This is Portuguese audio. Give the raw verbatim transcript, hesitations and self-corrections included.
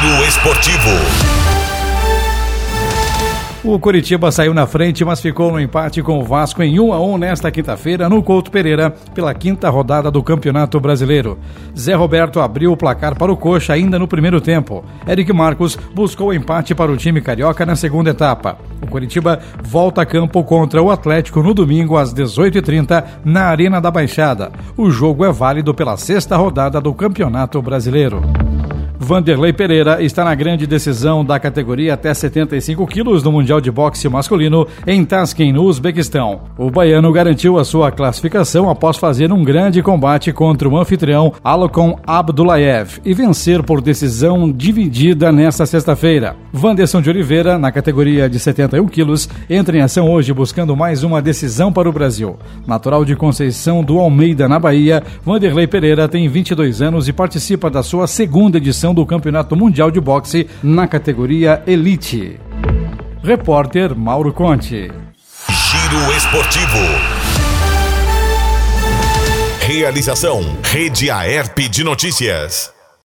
Giro Esportivo. O Coritiba saiu na frente, mas ficou no empate com o Vasco em um a um nesta quinta-feira no Couto Pereira, pela quinta rodada do Campeonato Brasileiro. Zé Roberto abriu o placar para o Coxa ainda no primeiro tempo. Eric Marcos buscou empate para o time carioca na segunda etapa. O Coritiba volta a campo contra o Atlético no domingo às dezoito e trinta na Arena da Baixada. O jogo é válido pela sexta rodada do Campeonato Brasileiro. Vanderlei Pereira está na grande decisão da categoria até setenta e cinco quilos do Mundial de Boxe Masculino em Tashkent, no Uzbequistão. O baiano garantiu a sua classificação após fazer um grande combate contra o anfitrião Alokon Abdullayev e vencer por decisão dividida nesta sexta-feira. Wanderson de Oliveira, na categoria de setenta e um quilos, entra em ação hoje buscando mais uma decisão para o Brasil. Natural de Conceição do Almeida, na Bahia, Vanderlei Pereira tem vinte e dois anos e participa da sua segunda edição do Campeonato Mundial de Boxe na categoria Elite. Repórter Mauro Conte. Giro Esportivo. Realização Rede Aerp de Notícias.